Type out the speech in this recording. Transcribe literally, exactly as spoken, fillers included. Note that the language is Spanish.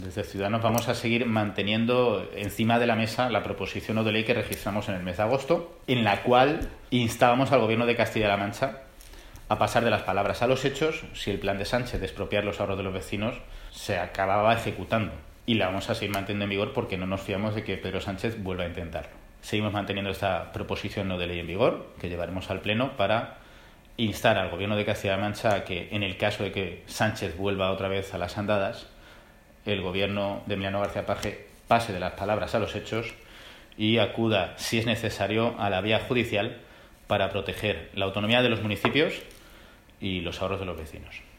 Desde Ciudadanos vamos a seguir manteniendo encima de la mesa la proposición no de ley que registramos en el mes de agosto, en la cual instábamos al Gobierno de Castilla-La Mancha a pasar de las palabras a los hechos si el plan de Sánchez de expropiar los ahorros de los vecinos se acababa ejecutando. Y la vamos a seguir manteniendo en vigor porque no nos fiamos de que Pedro Sánchez vuelva a intentarlo. Seguimos manteniendo esta proposición no de ley en vigor, que llevaremos al Pleno para instar al Gobierno de Castilla-La Mancha a que, en el caso de que Sánchez vuelva otra vez a las andadas, el Gobierno de Emiliano García Paje pase de las palabras a los hechos y acuda, si es necesario, a la vía judicial para proteger la autonomía de los municipios y los ahorros de los vecinos.